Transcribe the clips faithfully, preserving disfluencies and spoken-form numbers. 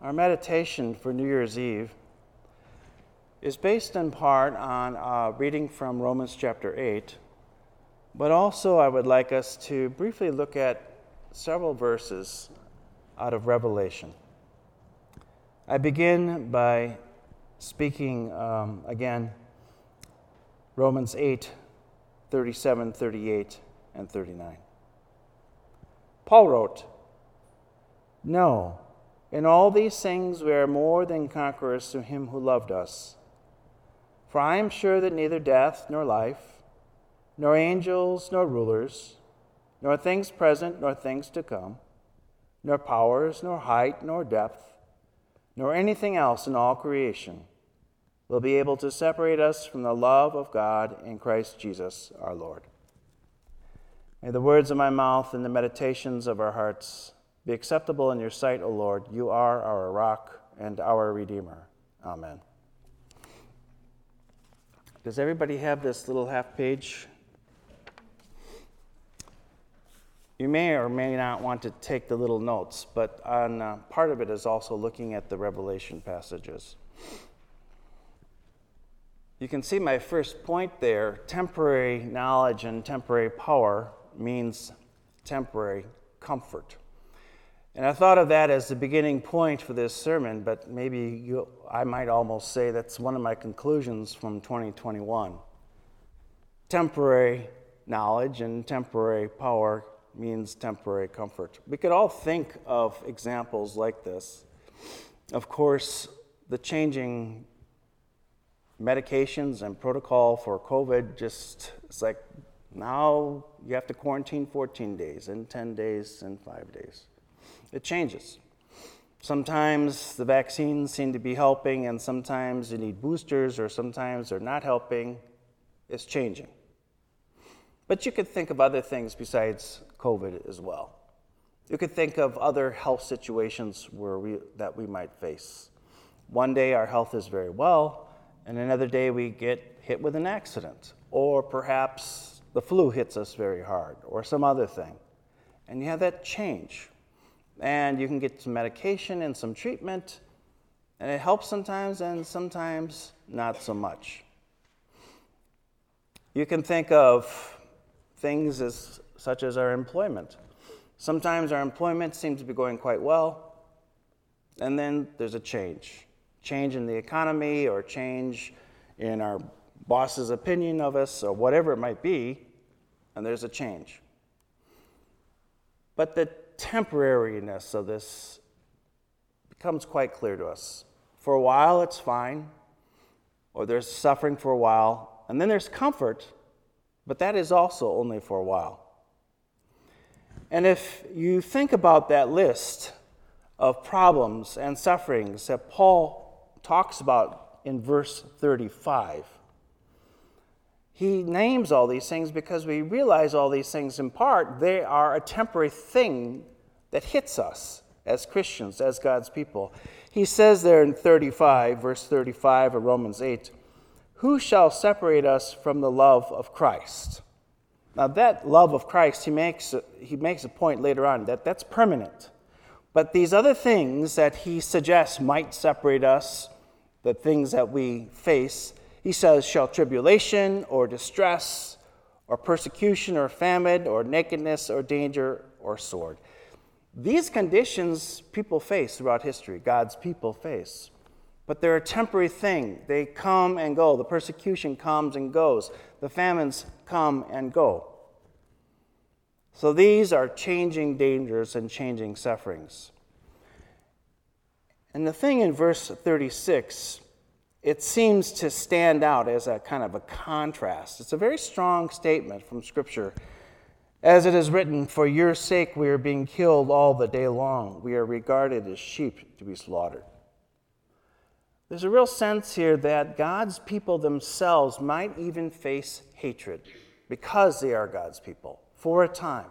Our meditation for New Year's Eve is based in part on a reading from Romans chapter eight, but also I would like us to briefly look at several verses out of Revelation. I begin by speaking um, again Romans eight, thirty-seven, thirty-eight, and thirty-nine. Paul wrote, "No, in all these things we are more than conquerors through him who loved us. For I am sure that neither death nor life, nor angels nor rulers, nor things present nor things to come, nor powers, nor height, nor depth, nor anything else in all creation will be able to separate us from the love of God in Christ Jesus our Lord." May the words of my mouth and the meditations of our hearts be acceptable in your sight, O Lord. You are our rock and our Redeemer. Amen. Does everybody have this little half page? You may or may not want to take the little notes, but on uh, part of it is also looking at the Revelation passages. You can see my first point there. Temporary knowledge and temporary power means temporary comfort. And I thought of that as the beginning point for this sermon, but maybe you, I might almost say that's one of my conclusions from twenty twenty-one. Temporary knowledge and temporary power means temporary comfort. We could all think of examples like this. Of course, the changing medications and protocol for COVID, just, it's like now you have to quarantine fourteen days, and ten days, and five days. It changes. Sometimes the vaccines seem to be helping, and sometimes you need boosters, or sometimes they're not helping. It's changing. But you could think of other things besides COVID as well. You could think of other health situations where we, that we might face. One day our health is very well, and another day we get hit with an accident, or perhaps the flu hits us very hard, or some other thing. And you have that change. And you can get some medication and some treatment, and it helps sometimes, and sometimes not so much. You can think of things as such as our employment. Sometimes our employment seems to be going quite well, and then there's a change. Change in the economy, or change in our boss's opinion of us, or whatever it might be, and there's a change. But the temporariness of this becomes quite clear to us. For a while it's fine, or there's suffering for a while, and then there's comfort, but that is also only for a while. And if you think about that list of problems and sufferings that Paul talks about in verse thirty-five, he names all these things because we realize all these things in part, they are a temporary thing that hits us as Christians, as God's people. He says there in thirty-five, verse thirty-five of Romans eight, "Who shall separate us from the love of Christ?" Now that love of Christ, he makes, he makes a point later on that that's permanent. But these other things that he suggests might separate us, the things that we face, he says, shall tribulation or distress or persecution or famine or nakedness or danger or sword. These conditions people face throughout history, God's people face. But they're a temporary thing. They come and go. The persecution comes and goes. The famines come and go. So these are changing dangers and changing sufferings. And the thing in verse thirty-six, it seems to stand out as a kind of a contrast. It's a very strong statement from Scripture. As it is written, "For your sake we are being killed all the day long. We are regarded as sheep to be slaughtered." There's a real sense here that God's people themselves might even face hatred because they are God's people for a time.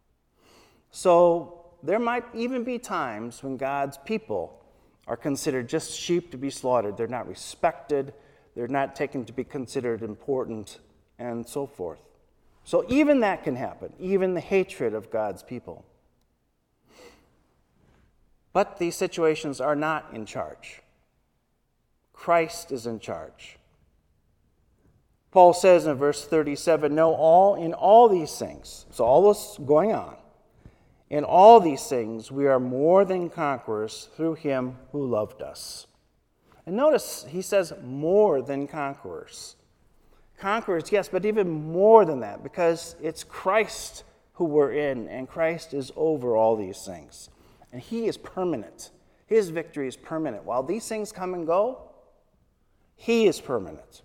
So there might even be times when God's people are considered just sheep to be slaughtered. They're not respected. They're not taken to be considered important, and so forth. So even that can happen, even the hatred of God's people. But these situations are not in charge. Christ is in charge. Paul says in verse thirty-seven, "No, all in all these things," so all this going on, "in all these things we are more than conquerors through him who loved us." And notice he says more than conquerors. Conquerors, yes, but even more than that, because it's Christ who we're in, and Christ is over all these things. And he is permanent. His victory is permanent. While these things come and go, he is permanent.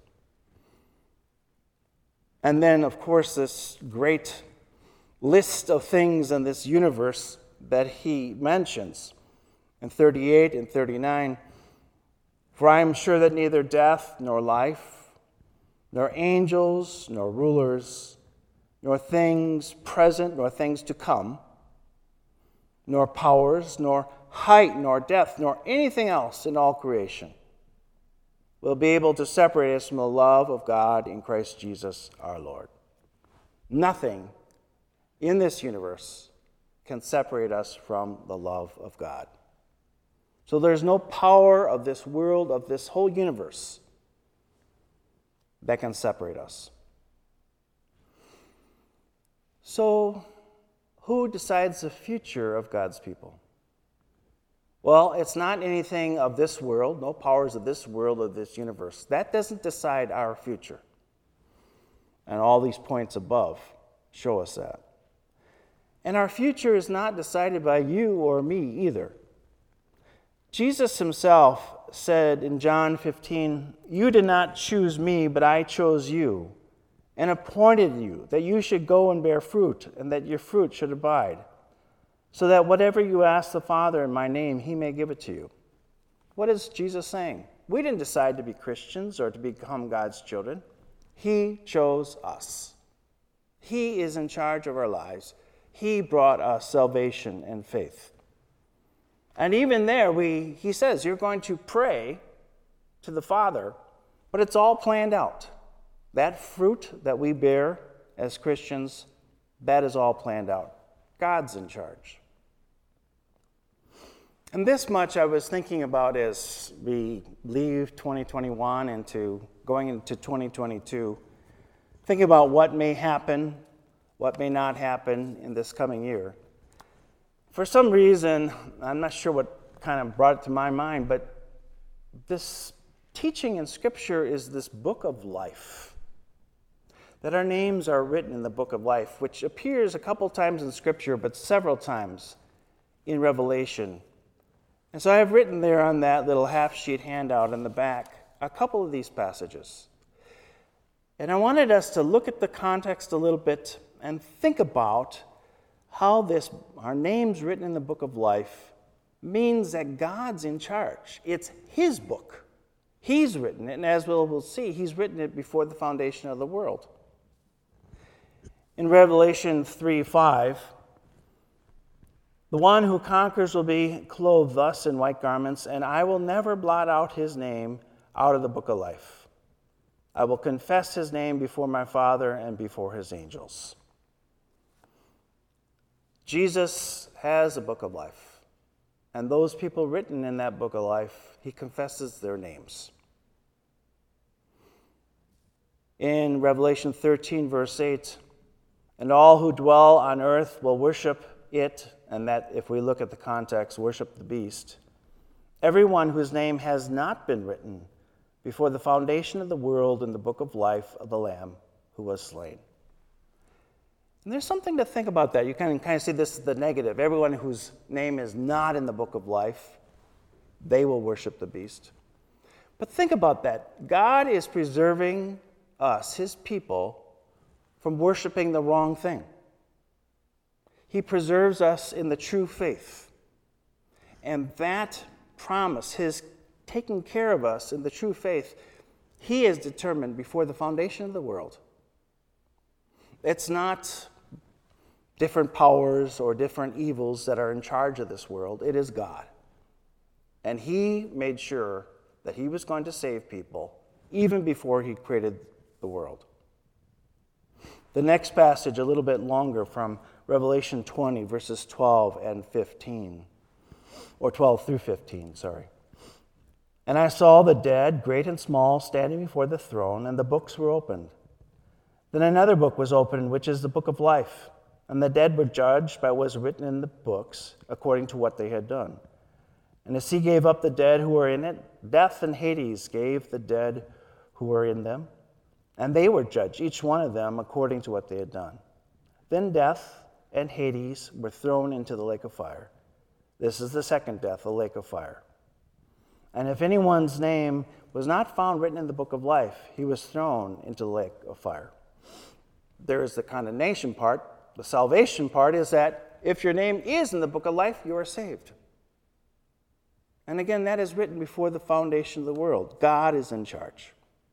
And then, of course, this great list of things in this universe that he mentions in thirty-eight and thirty-nine. "For I am sure that neither death nor life, nor angels, nor rulers, nor things present, nor things to come, nor powers, nor height, nor depth, nor anything else in all creation will be able to separate us from the love of God in Christ Jesus our Lord." Nothing in this universe can separate us from the love of God. So there's no power of this world, of this whole universe, that can separate us. So, who decides the future of God's people? Well, it's not anything of this world, no powers of this world or this universe. That doesn't decide our future. And all these points above show us that. And our future is not decided by you or me either. Jesus himself said in John fifteen, "You did not choose me, but I chose you and appointed you that you should go and bear fruit and that your fruit should abide, so that whatever you ask the Father in my name, he may give it to you." What is Jesus saying? We didn't decide to be Christians or to become God's children. He chose us. He is in charge of our lives. He brought us salvation and faith. And even there, we, he says, you're going to pray to the Father, but it's all planned out. That fruit that we bear as Christians, that is all planned out. God's in charge. And this much I was thinking about as we leave twenty twenty-one into going into twenty twenty-two, thinking about what may happen, what may not happen in this coming year. For some reason, I'm not sure what kind of brought it to my mind, but this teaching in Scripture is this book of life. That our names are written in the book of life, which appears a couple times in Scripture, but several times in Revelation. And so I have written there on that little half-sheet handout in the back a couple of these passages. And I wanted us to look at the context a little bit and think about how this, our names written in the book of life, means that God's in charge. It's his book. He's written it, and as we'll, we'll see, he's written it before the foundation of the world. In Revelation three five, the one who conquers will be clothed thus in white garments, and I will never blot out his name out of the book of life. I will confess his name before my Father and before his angels. Jesus has a book of life, and those people written in that book of life, he confesses their names. In Revelation thirteen, verse eight, and all who dwell on earth will worship it, and that, if we look at the context, worship the beast. Everyone whose name has not been written before the foundation of the world in the book of life of the Lamb who was slain. And there's something to think about that. You can kind of see this as the negative. Everyone whose name is not in the book of life, they will worship the beast. But think about that. God is preserving us, his people, from worshiping the wrong thing. He preserves us in the true faith. And that promise, his taking care of us in the true faith, he has determined before the foundation of the world. It's not different powers or different evils that are in charge of this world. It is God. And he made sure that he was going to save people even before he created the world. The next passage, a little bit longer, from Revelation twenty, verses twelve and fifteen. or twelve through fifteen, sorry. And I saw the dead, great and small, standing before the throne, and the books were opened. Then another book was opened, which is the book of life. And the dead were judged by what was written in the books, according to what they had done. And the sea gave up the dead who were in it. Death and Hades gave the dead who were in them. And they were judged, each one of them, according to what they had done. Then death and Hades were thrown into the lake of fire. This is the second death, the lake of fire. And if anyone's name was not found written in the book of life, he was thrown into the lake of fire. There is the condemnation part. The salvation part is that if your name is in the book of life, you are saved. And again, that is written before the foundation of the world. God is in charge.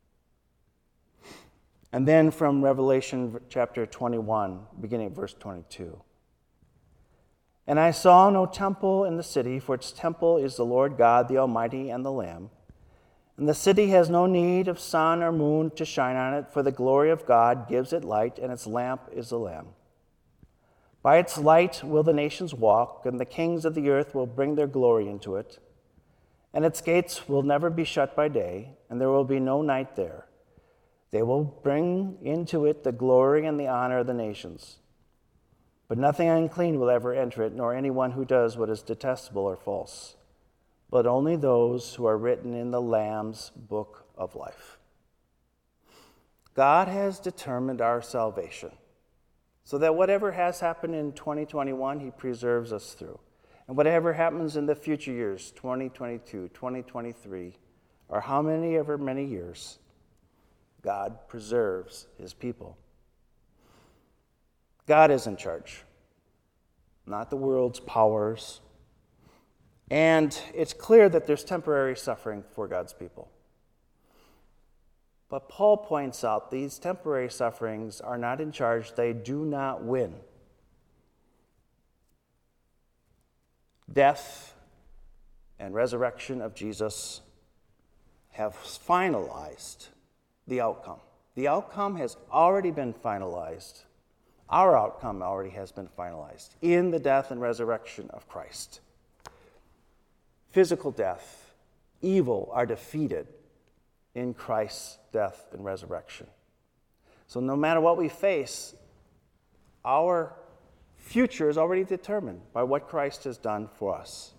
And then from Revelation chapter twenty-one, beginning at verse twenty-two. And I saw no temple in the city, for its temple is the Lord God, the Almighty, and the Lamb. And the city has no need of sun or moon to shine on it, for the glory of God gives it light, and its lamp is the Lamb. By its light will the nations walk, and the kings of the earth will bring their glory into it. And its gates will never be shut by day, and there will be no night there. They will bring into it the glory and the honor of the nations. But nothing unclean will ever enter it, nor anyone who does what is detestable or false, but only those who are written in the Lamb's book of life. God has determined our salvation, so that whatever has happened in twenty twenty-one, he preserves us through. And whatever happens in the future years, twenty twenty-two, twenty twenty-three, or how many ever many years, God preserves his people. God is in charge, not the world's powers. And it's clear that there's temporary suffering for God's people. But Paul points out these temporary sufferings are not in charge. They do not win. Death and resurrection of Jesus have finalized the outcome. The outcome has already been finalized. Our outcome already has been finalized in the death and resurrection of Christ. Physical death, evil are defeated in Christ's death and resurrection. So no matter what we face, our future is already determined by what Christ has done for us.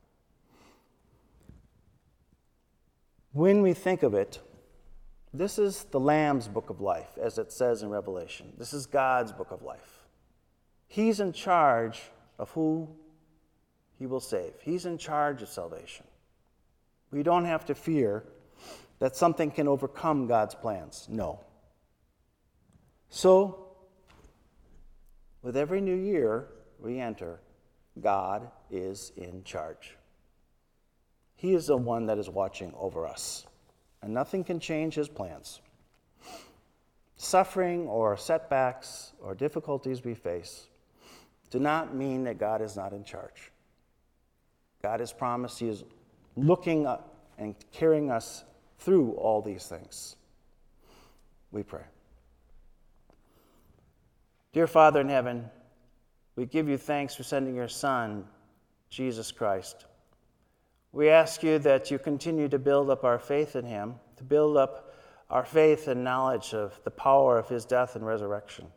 When we think of it, this is the Lamb's book of life, as it says in Revelation. This is God's book of life. He's in charge of who he will save. He's in charge of salvation. We don't have to fear that something can overcome God's plans. No. So, with every new year we enter, God is in charge. He is the one that is watching over us, and nothing can change his plans. Suffering or setbacks or difficulties we face do not mean that God is not in charge. God has promised he is looking up and carrying us through all these things. We pray. Dear Father in heaven, we give you thanks for sending your Son, Jesus Christ. We ask you that you continue to build up our faith in him, to build up our faith and knowledge of the power of his death and resurrection,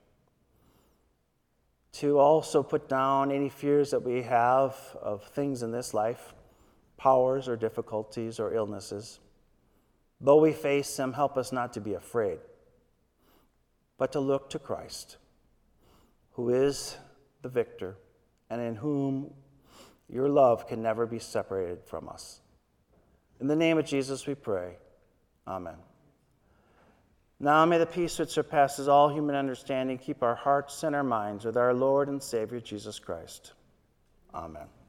to also put down any fears that we have of things in this life, powers or difficulties or illnesses. Though we face them, help us not to be afraid, but to look to Christ, who is the victor, and in whom your love can never be separated from us. In the name of Jesus we pray. Amen. Now may the peace which surpasses all human understanding keep our hearts and our minds with our Lord and Savior Jesus Christ. Amen.